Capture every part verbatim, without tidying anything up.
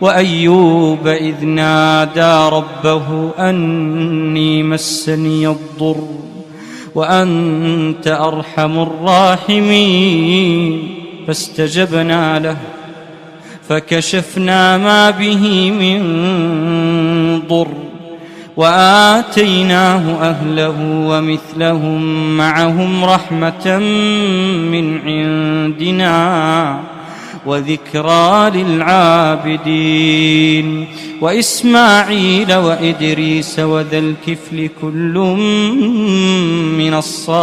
وأيوب إذ نادى ربه أني مسني الضر وأنت أرحم الراحمين فاستجبنا له فكشفنا ما به من ضر وآتيناه أهله ومثلهم معهم رحمة من عندنا وذكرى للعابدين وإسماعيل وإدريس وذا الكفل كل من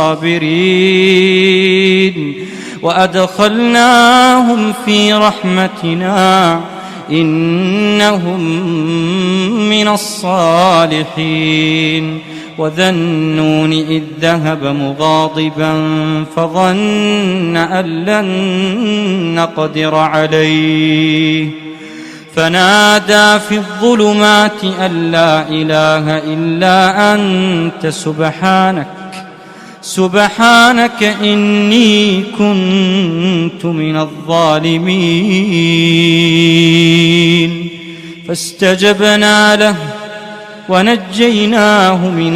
الصابرين وأدخلناهم في رحمتنا إنهم من الصالحين وذا النون إذ ذهب مغاضبا فظن أن لن نقدر عليه فنادى في الظلمات أن لا إله إلا أنت سبحانك سبحانك إني كنت من الظالمين فاستجبنا له ونجيناه من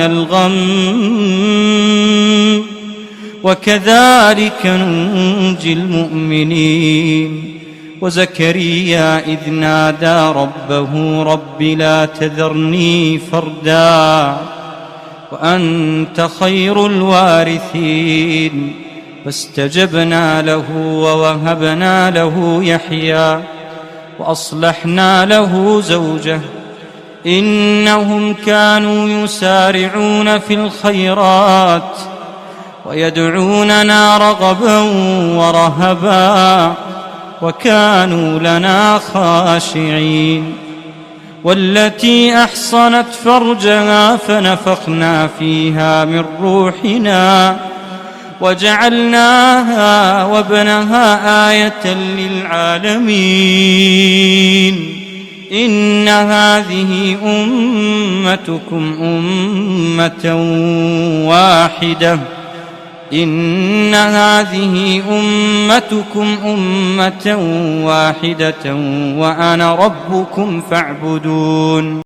الغم وكذلك ننجي المؤمنين وزكريا إذ نادى ربه رب لا تذرني فردا وأنت خير الوارثين فاستجبنا له ووهبنا له يحيى وأصلحنا له زوجه إنهم كانوا يسارعون في الخيرات ويدعوننا رغبا ورهبا وكانوا لنا خاشعين والتي أحصنت فرجها فنفخنا فيها من روحنا وجعلناها وابنها آية للعالمين إن هذه أمتكم أمة واحدة إن هذه أمتكم أمة واحدة وأنا ربكم فاعبدون.